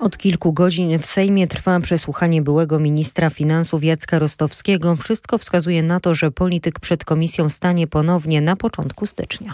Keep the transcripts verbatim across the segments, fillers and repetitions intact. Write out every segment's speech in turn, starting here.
Od kilku godzin w Sejmie trwa przesłuchanie byłego ministra finansów Jacka Rostowskiego. Wszystko wskazuje na to, że polityk przed komisją stanie ponownie na początku stycznia.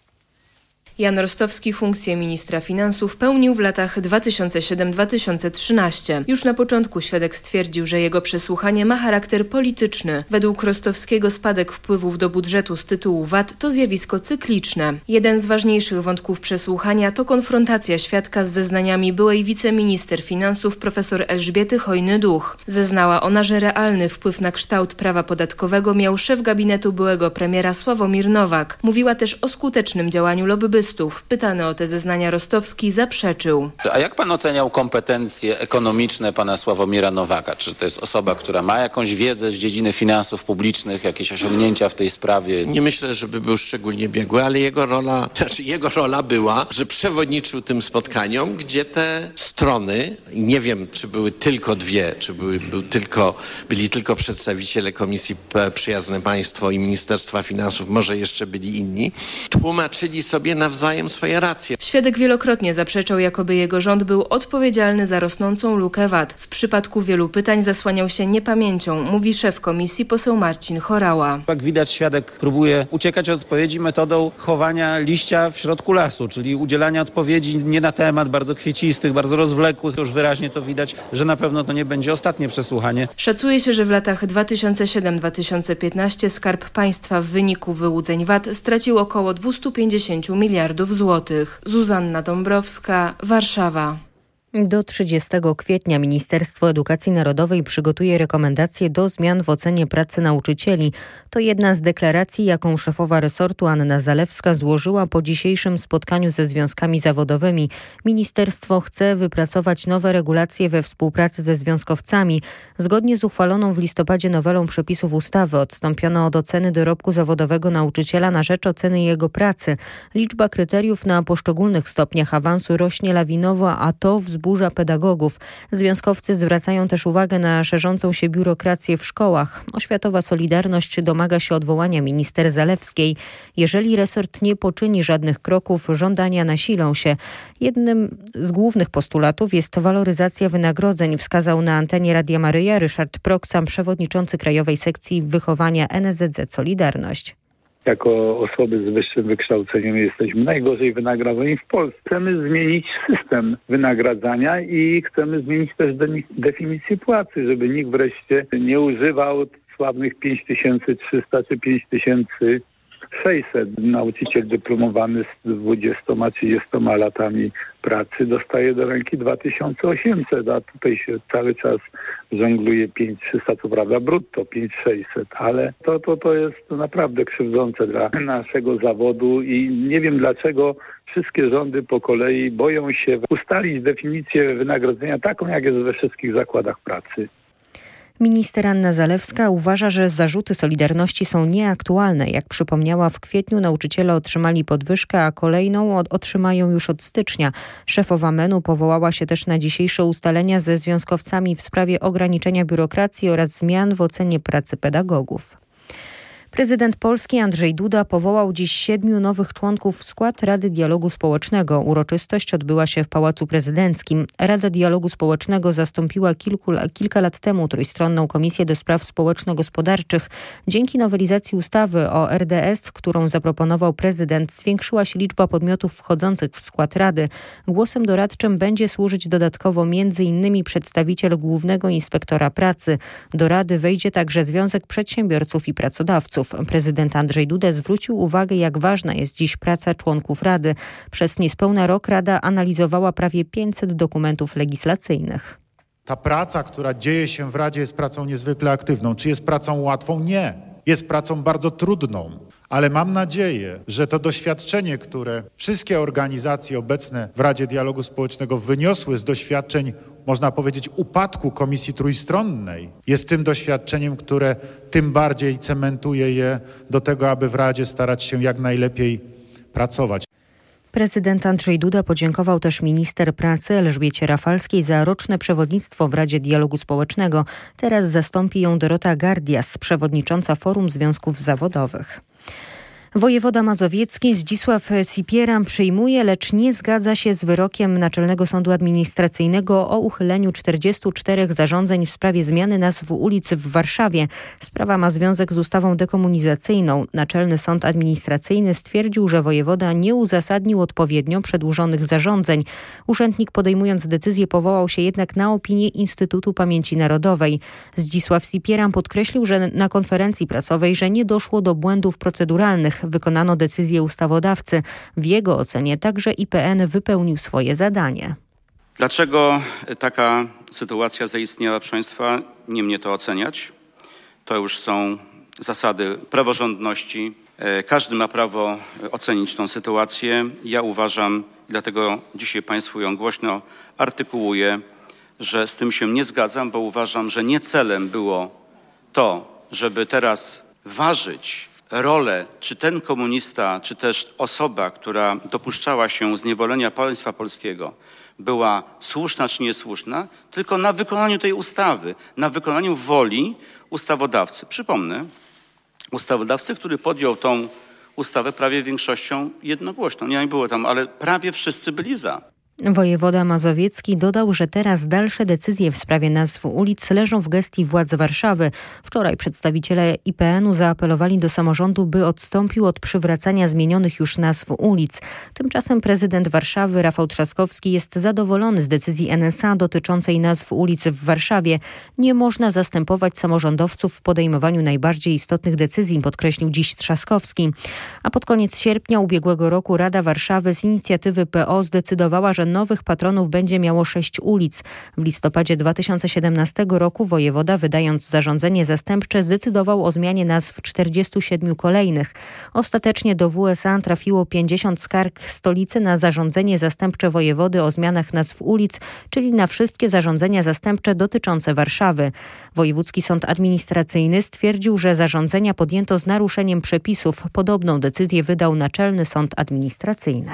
Jan Rostowski funkcję ministra finansów pełnił w latach dwa tysiące siódmym do dwa tysiące trzynastego. Już na początku świadek stwierdził, że jego przesłuchanie ma charakter polityczny. Według Rostowskiego spadek wpływów do budżetu z tytułu V A T to zjawisko cykliczne. Jeden z ważniejszych wątków przesłuchania to konfrontacja świadka z zeznaniami byłej wiceminister finansów profesor Elżbiety Hojny-Duch. Zeznała ona, że realny wpływ na kształt prawa podatkowego miał szef gabinetu byłego premiera Sławomir Nowak. Mówiła też o skutecznym działaniu lobbystów. Pytany o te zeznania Rostowski zaprzeczył. A jak pan oceniał kompetencje ekonomiczne pana Sławomira Nowaka? Czy to jest osoba, która ma jakąś wiedzę z dziedziny finansów publicznych, jakieś osiągnięcia w tej sprawie? Nie myślę, żeby był szczególnie biegły, ale jego rola, znaczy jego rola była, że przewodniczył tym spotkaniom, gdzie te strony, nie wiem, czy były tylko dwie, czy były, był tylko, byli tylko przedstawiciele Komisji Przyjazne Państwo i Ministerstwa Finansów, może jeszcze byli inni, tłumaczyli sobie na nawzajem swoje racje. Świadek wielokrotnie zaprzeczał, jakoby jego rząd był odpowiedzialny za rosnącą lukę V A T. W przypadku wielu pytań zasłaniał się niepamięcią, mówi szef komisji poseł Marcin Horała. Jak widać, świadek próbuje uciekać od odpowiedzi metodą chowania liścia w środku lasu, czyli udzielania odpowiedzi nie na temat, bardzo kwiecistych, bardzo rozwlekłych. Już wyraźnie to widać, że na pewno to nie będzie ostatnie przesłuchanie. Szacuje się, że w latach dwa tysiące siódmym do dwa tysiące piętnastego Skarb Państwa w wyniku wyłudzeń V A T stracił około dwieście pięćdziesiąt miliardów złotych. Zuzanna Dąbrowska, Warszawa. Do trzydziestego kwietnia Ministerstwo Edukacji Narodowej przygotuje rekomendacje do zmian w ocenie pracy nauczycieli. To jedna z deklaracji, jaką szefowa resortu Anna Zalewska złożyła po dzisiejszym spotkaniu ze związkami zawodowymi. Ministerstwo chce wypracować nowe regulacje we współpracy ze związkowcami. Zgodnie z uchwaloną w listopadzie nowelą przepisów ustawy odstąpiono od oceny dorobku zawodowego nauczyciela na rzecz oceny jego pracy. Liczba kryteriów na poszczególnych stopniach awansu rośnie lawinowo, a to wzbudza burza pedagogów. Związkowcy zwracają też uwagę na szerzącą się biurokrację w szkołach. Oświatowa Solidarność domaga się odwołania minister Zalewskiej. Jeżeli resort nie poczyni żadnych kroków, żądania nasilą się. Jednym z głównych postulatów jest waloryzacja wynagrodzeń, wskazał na antenie Radia Maryja Ryszard Proksam, przewodniczący Krajowej Sekcji Wychowania N S Z Z Solidarność. Jako osoby z wyższym wykształceniem jesteśmy najgorzej wynagradzani w Polsce. Chcemy zmienić system wynagradzania i chcemy zmienić też de- definicję płacy, żeby nikt wreszcie nie używał sławnych pięć tysięcy trzysta czy pięć tysięcy sześćset. Nauczyciel dyplomowany z dwudziestoma trzydziestoma latami pracy dostaje do ręki dwa tysiące osiemset, a tutaj się cały czas żongluje pięć tysięcy trzysta, co prawda brutto, pięć tysięcy sześćset, ale to, to, to jest naprawdę krzywdzące dla naszego zawodu i nie wiem dlaczego wszystkie rządy po kolei boją się ustalić definicję wynagrodzenia taką, jak jest we wszystkich zakładach pracy. Minister Anna Zalewska uważa, że zarzuty Solidarności są nieaktualne. Jak przypomniała, w kwietniu nauczyciele otrzymali podwyżkę, a kolejną otrzymają już od stycznia. Szefowa M E N-u powołała się też na dzisiejsze ustalenia ze związkowcami w sprawie ograniczenia biurokracji oraz zmian w ocenie pracy pedagogów. Prezydent Polski Andrzej Duda powołał dziś siedmiu nowych członków w skład Rady Dialogu Społecznego. Uroczystość odbyła się w Pałacu Prezydenckim. Rada Dialogu Społecznego zastąpiła kilku, kilka lat temu Trójstronną Komisję do Spraw Społeczno-Gospodarczych. Dzięki nowelizacji ustawy o R D S, którą zaproponował prezydent, zwiększyła się liczba podmiotów wchodzących w skład Rady. Głosem doradczym będzie służyć dodatkowo między innymi przedstawiciel Głównego Inspektora Pracy. Do Rady wejdzie także Związek Przedsiębiorców i Pracodawców. Prezydent Andrzej Duda zwrócił uwagę, jak ważna jest dziś praca członków Rady. Przez niespełna rok Rada analizowała prawie pięćset dokumentów legislacyjnych. Ta praca, która dzieje się w Radzie, jest pracą niezwykle aktywną. Czy jest pracą łatwą? Nie. Jest pracą bardzo trudną. Ale mam nadzieję, że to doświadczenie, które wszystkie organizacje obecne w Radzie Dialogu Społecznego wyniosły z doświadczeń, można powiedzieć, upadku Komisji Trójstronnej, jest tym doświadczeniem, które tym bardziej cementuje je do tego, aby w Radzie starać się jak najlepiej pracować. Prezydent Andrzej Duda podziękował też minister pracy Elżbiecie Rafalskiej za roczne przewodnictwo w Radzie Dialogu Społecznego. Teraz zastąpi ją Dorota Gardias, przewodnicząca Forum Związków Zawodowych. Wojewoda mazowiecki Zdzisław Sipieran przyjmuje, lecz nie zgadza się z wyrokiem Naczelnego Sądu Administracyjnego o uchyleniu czterdziestu czterech zarządzeń w sprawie zmiany nazw ulic w Warszawie. Sprawa ma związek z ustawą dekomunizacyjną. Naczelny Sąd Administracyjny stwierdził, że wojewoda nie uzasadnił odpowiednio przedłużonych zarządzeń. Urzędnik, podejmując decyzję, powołał się jednak na opinię Instytutu Pamięci Narodowej. Zdzisław Sipieran podkreślił, że na konferencji prasowej, że nie doszło do błędów proceduralnych. Wykonano decyzję ustawodawcy. W jego ocenie także I P N wypełnił swoje zadanie. Dlaczego taka sytuacja zaistniała, proszę Państwa? Nie mnie to oceniać. To już są zasady praworządności. Każdy ma prawo ocenić tą sytuację. Ja uważam, dlatego dzisiaj Państwu ją głośno artykułuję, że z tym się nie zgadzam, bo uważam, że nie celem było to, żeby teraz ważyć rolę, czy ten komunista, czy też osoba, która dopuszczała się zniewolenia państwa polskiego, była słuszna czy niesłuszna, tylko na wykonaniu tej ustawy, na wykonaniu woli ustawodawcy. Przypomnę, ustawodawcy, który podjął tą ustawę prawie większością jednogłośną. Nie było tam, ale prawie wszyscy byli za. Wojewoda mazowiecki dodał, że teraz dalsze decyzje w sprawie nazw ulic leżą w gestii władz Warszawy. Wczoraj przedstawiciele I P N u zaapelowali do samorządu, by odstąpił od przywracania zmienionych już nazw ulic. Tymczasem prezydent Warszawy Rafał Trzaskowski jest zadowolony z decyzji N S A dotyczącej nazw ulic w Warszawie. Nie można zastępować samorządowców w podejmowaniu najbardziej istotnych decyzji, podkreślił dziś Trzaskowski. A pod koniec sierpnia ubiegłego roku Rada Warszawy z inicjatywy P O zdecydowała, że nowych patronów będzie miało sześć ulic. W listopadzie dwa tysiące siedemnastego roku wojewoda, wydając zarządzenie zastępcze, zdecydował o zmianie nazw czterdziestu siedmiu kolejnych. Ostatecznie do W S A trafiło pięćdziesiąt skarg stolicy na zarządzenie zastępcze wojewody o zmianach nazw ulic, czyli na wszystkie zarządzenia zastępcze dotyczące Warszawy. Wojewódzki Sąd Administracyjny stwierdził, że zarządzenia podjęto z naruszeniem przepisów. Podobną decyzję wydał Naczelny Sąd Administracyjny.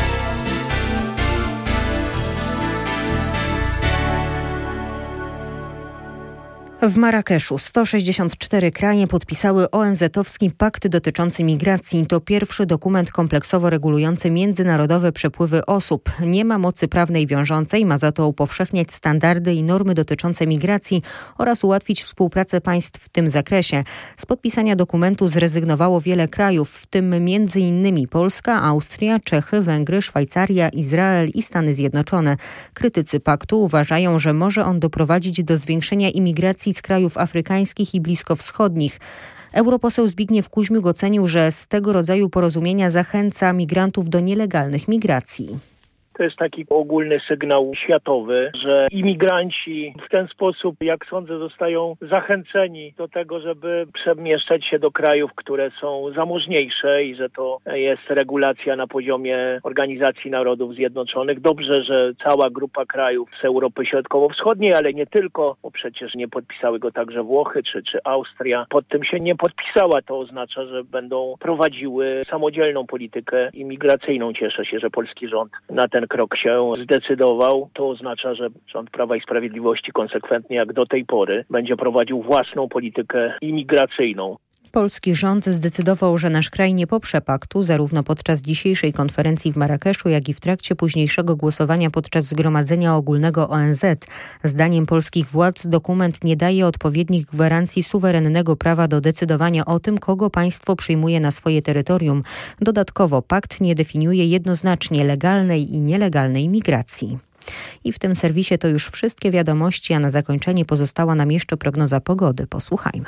W Marrakeszu sto sześćdziesiąt cztery kraje podpisały O N Z-owski pakt dotyczący migracji. To pierwszy dokument kompleksowo regulujący międzynarodowe przepływy osób. Nie ma mocy prawnej wiążącej, ma za to upowszechniać standardy i normy dotyczące migracji oraz ułatwić współpracę państw w tym zakresie. Z podpisania dokumentu zrezygnowało wiele krajów, w tym między innymi Polska, Austria, Czechy, Węgry, Szwajcaria, Izrael i Stany Zjednoczone. Krytycy paktu uważają, że może on doprowadzić do zwiększenia imigracji z krajów afrykańskich i bliskowschodnich. Europoseł Zbigniew Kuźmiuk ocenił, że z tego rodzaju porozumienia zachęca migrantów do nielegalnych migracji. To jest taki ogólny sygnał światowy, że imigranci w ten sposób, jak sądzę, zostają zachęceni do tego, żeby przemieszczać się do krajów, które są zamożniejsze i że to jest regulacja na poziomie Organizacji Narodów Zjednoczonych. Dobrze, że cała grupa krajów z Europy Środkowo-Wschodniej, ale nie tylko, bo przecież nie podpisały go także Włochy czy, czy Austria. Pod tym się nie podpisała. To oznacza, że będą prowadziły samodzielną politykę imigracyjną. Cieszę się, że polski rząd na ten krok się zdecydował. To oznacza, że rząd Prawa i Sprawiedliwości konsekwentnie jak do tej pory będzie prowadził własną politykę imigracyjną. Polski rząd zdecydował, że nasz kraj nie poprze paktu zarówno podczas dzisiejszej konferencji w Marrakeszu, jak i w trakcie późniejszego głosowania podczas Zgromadzenia Ogólnego O N Z. Zdaniem polskich władz dokument nie daje odpowiednich gwarancji suwerennego prawa do decydowania o tym, kogo państwo przyjmuje na swoje terytorium. Dodatkowo pakt nie definiuje jednoznacznie legalnej i nielegalnej migracji. I w tym serwisie to już wszystkie wiadomości, a na zakończenie pozostała nam jeszcze prognoza pogody. Posłuchajmy.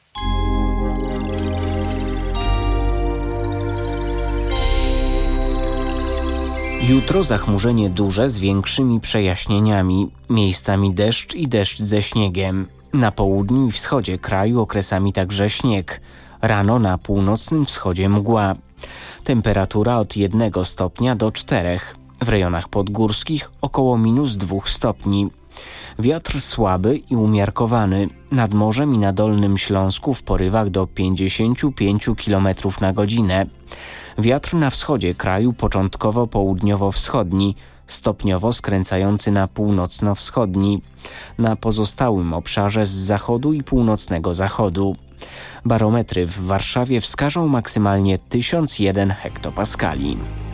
Jutro zachmurzenie duże z większymi przejaśnieniami, miejscami deszcz i deszcz ze śniegiem. Na południu i wschodzie kraju okresami także śnieg. Rano na północnym wschodzie mgła. Temperatura od jednego stopnia do czterech. W rejonach podgórskich około minus dwóch stopni. Wiatr słaby i umiarkowany. Nad morzem i na Dolnym Śląsku w porywach do pięćdziesięciu pięciu kilometrów na godzinę. Wiatr na wschodzie kraju początkowo południowo-wschodni. stopniowo skręcający na północno-wschodni. Na pozostałym obszarze z zachodu i północnego zachodu. Barometry w Warszawie wskażą maksymalnie tysiąc jeden hektopaskali.